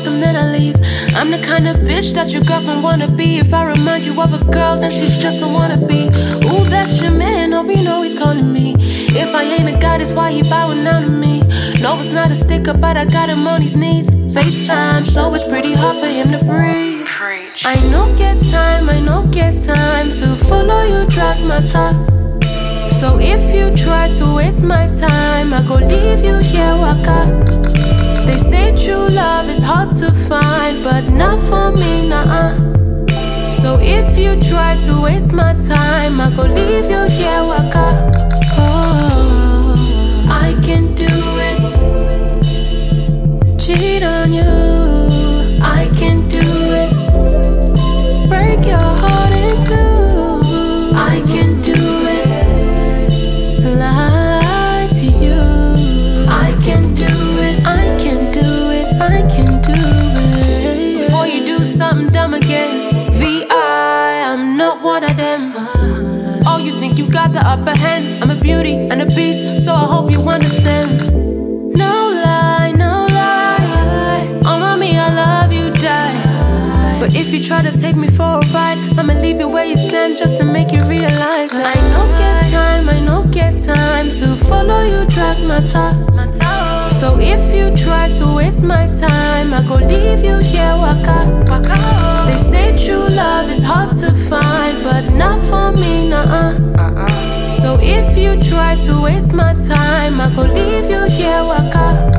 them, then I leave. I'm the kind of bitch that your girlfriend wanna be. If I remind you of a girl, then she's just a wannabe. Ooh, that's your man, hope you know he's calling me. If I ain't a guy, that's why he bowing down to me. No, it's not a sticker, but I got him on his knees. FaceTime, so it's pretty hard for him to breathe. I no get time to follow you, drag my top. So if you try to waste my time, I go leave you here, waka. They say true love is hard to find, but not for me, nah. So if you try to waste my time, I go leave you here, waka. Oh, I can do it. Cheat on you, I can do it. Break your heart in two, I can do it. Lie to you, I can do it, I can do it, I can do it. Before you do something dumb again, I'm not one of them. Oh, you think you got the upper hand? I'm a beauty and a beast, so I hope you understand. No lie, no lie. Oh, mommy, I love you, die. But if you try to take me for a ride, I'ma leave you where you stand just to make you realize that I no get time to follow you, drag my top. So if you try to waste my time, I go leave you here, waka. They say true love is hard to find, but not for me, nah. So if you try to waste my time, I go leave you here, waka.